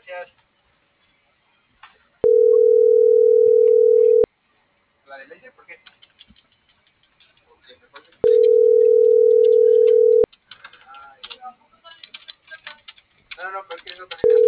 gracias. ¿La de leche? ¿Por qué? Porque me parece que... Ay, no, no, pero es que es otra.